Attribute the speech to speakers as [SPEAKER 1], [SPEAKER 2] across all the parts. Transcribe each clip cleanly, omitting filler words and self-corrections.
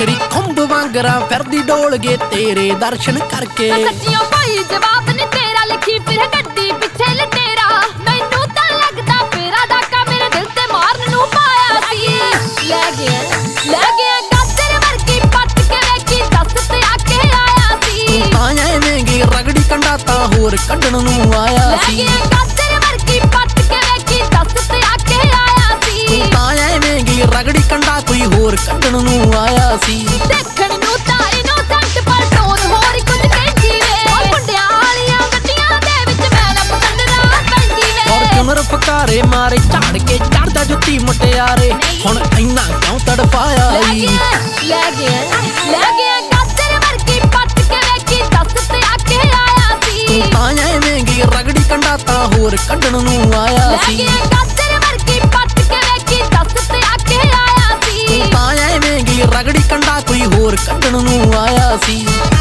[SPEAKER 1] नखरी खुंब वांगरा फिरदी डोल गए तेरे दर्शन करके।
[SPEAKER 2] सच्चियों कोई जवाब नहीं तेरा, लिखी फिर गड्डी पिछे लटेरा। मैनू तां लगदा फेरा डाका मेरे दिल ते मारन नू पाया सी। ले गया गाजर वर्गी पट के वेखी दस ते आके आया सी।
[SPEAKER 1] तू तां एवेंगी रगड़ी कंडा तां होर कड्डण नू आया सी।
[SPEAKER 2] ले गया गाजर वर्गी पट के वेखी दस ते आके आया सी।
[SPEAKER 1] तू तां एवेंगी रगड़ी कंडा कोई होर कड्डण नू आया सी।
[SPEAKER 2] देखण नू तां इनोसेंट पर टोन होर कुछ कहंदी वे। और मुंडियां वालियां गड्डियां दे विच मैं ना पसंद रात पैंदी वे।
[SPEAKER 1] फॉर्च्यूनर फकारे मारे झाड़ के चढ़दा जुत्ती मुटियारे, हुण इन्ना क्यों तड़पाया ई।
[SPEAKER 2] ले गया गाजर वर्गी पट के वेखी दस ते आके आया सी।
[SPEAKER 1] तू तां एवेंगी रगड़ी कंडा तां होर कड्डण नू आया सी।
[SPEAKER 2] ले गया गाजर वर्गी पट के वेखी दस ते आके आया सी।
[SPEAKER 1] तू तां एवेंगी रगड़ी कंडा कोई होर कड्डण नू आया सी।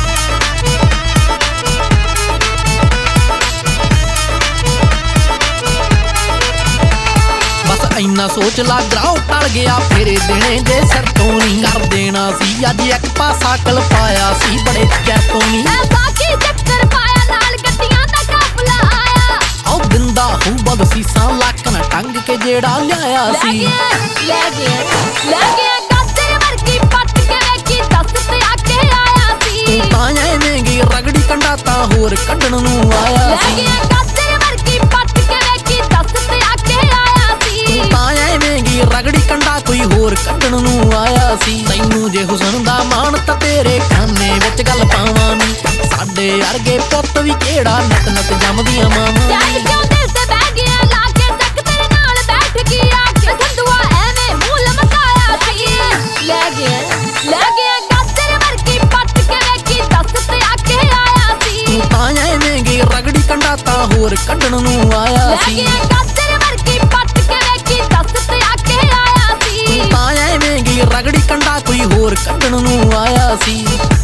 [SPEAKER 1] बस इन्ना सोच ला ग्राह टल गया फेरे देने जे सिर तो नहीं कर देना सी। अज एक पासा कल पाया सी बड़े चैर तो नहीं।
[SPEAKER 2] ऐसा की चक्कर पाया नाल गड्डियां दा काफला आया।
[SPEAKER 1] औ बिंदा हूं बद सीसा लक न टंग के जेड़ा लिया सी।
[SPEAKER 2] ले गया गाजर वर्गी पट के वेखी दस ते आके आया सी।
[SPEAKER 1] तू तां एवेंगी रगड़ी कंडा तां होर कड्डण नू आया
[SPEAKER 2] ले
[SPEAKER 1] सी।
[SPEAKER 2] गया गाजर वर्गी पट के वेखी दस ते आके आया सी।
[SPEAKER 1] तू तां एवेंगी रगड़ी कंडा कोई होर कड्डण नू आया सी। तैनू जे हुसन दा मान तां तेरे खाने विच गल पावां नी, साडे अरगे पुੱਤ भी केड़ा नत नत जमदियां मावां।
[SPEAKER 2] चल क्यों दिल ते बह गया लाके तक तेरे नाल बैठ गया कि संधुआ एवें मूंह लमकाया सी। ले गया गाजर वर्गी पट के वेखी दस ते आके आया सी।
[SPEAKER 1] तू तां एवेंगी रगड़ी कंडा तां होर कड्डण नू आया
[SPEAKER 2] ले
[SPEAKER 1] सी।
[SPEAKER 2] गया गाजर वर्गी पट के वेखी दस ते आके आया सी।
[SPEAKER 1] तू तां एवेंगी रगड़ी कंडा कोई होर कड्डण नू आया सी।